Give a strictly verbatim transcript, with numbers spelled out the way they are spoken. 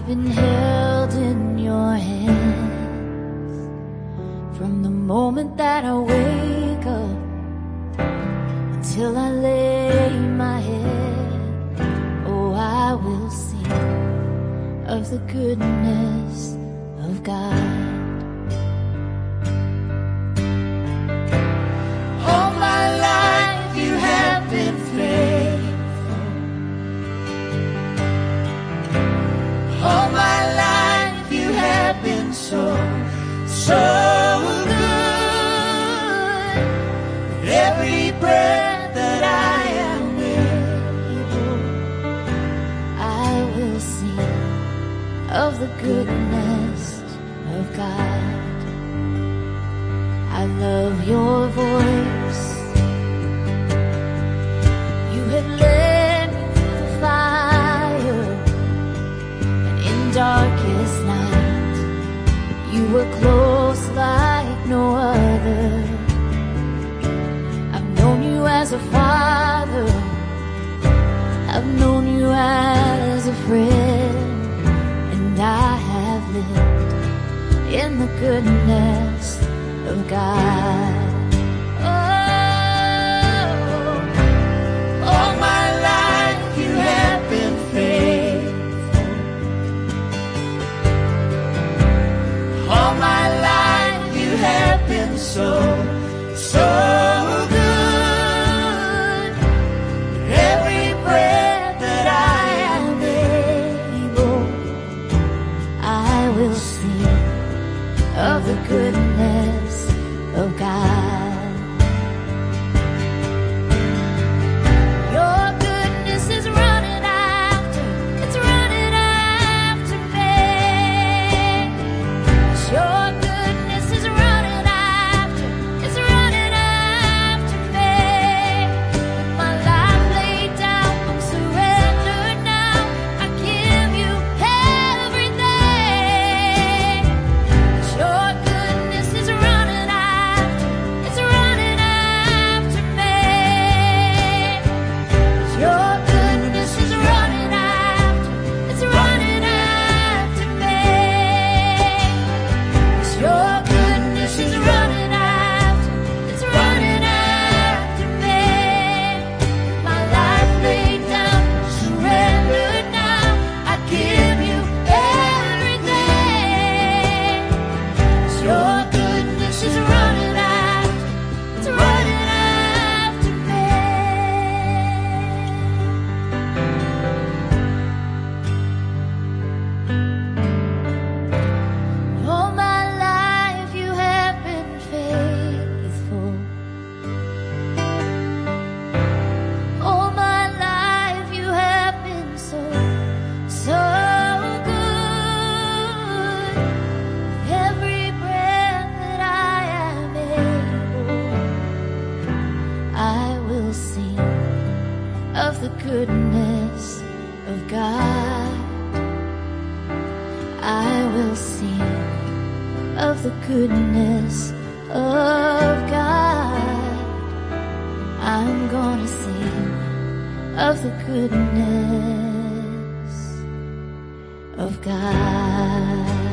I've been held in your hands from the moment that I wake up until I lay my head. Oh, I will sing of the goodness of God. All my life you have been faithful. All my life you have been so, so good. With every breath that I am able, I will sing of the goodness of God. I love your voice. You have led me through the fire, and in darkest night, you were close like no other. I've known you as a father, I've known you as a friend, and I have lived in the goodness of God. Oh, all my life you have been faithful. All my life you have been so, so good. With every breath that I am able, I will sing of the goodness of God. Your goodness is running after, it's running after me. Your goodness is running after, it's running after me. With my life laid down, I'm surrendered now. I give you everything. Your goodness is running after, it's running after me. Your goodness is running after, it's running after me. Your goodness is running after, it's running after me. My life laid down, surrendered now. I give you everything. Your goodness is running after, it's running after me. All my life you have been faithful. All my life you have been so, so good. With every breath that I am able, I will sing of the goodness of God. I will sing of the goodness of God. I'm gonna sing of the goodness of God.